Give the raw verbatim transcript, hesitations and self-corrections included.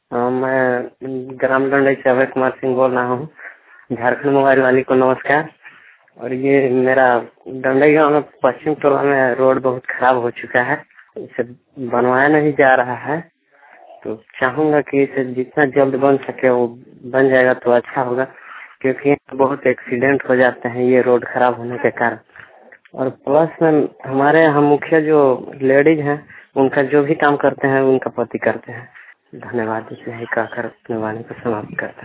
हाँ, मैं ग्राम डंडई से अभय कुमार सिंह बोल रहा हूँ। झारखंड मोबाइल वाली को नमस्कार। और ये मेरा डंडई गांव में पश्चिम टोला में रोड बहुत खराब हो चुका है, इसे बनवाया नहीं जा रहा है। तो चाहूंगा कि इसे जितना जल्द बन सके वो बन जाएगा तो अच्छा होगा, क्योंकि बहुत एक्सीडेंट हो जाते हैं ये रोड खराब होने के कारण। और प्लस में हमारे यहाँ मुखिया जो लेडीज हैं उनका जो भी काम करते हैं उनका पति करते हैं। धन्यवाद। इसे ही कहकर अपने वाणी को समाप्त करता हूं।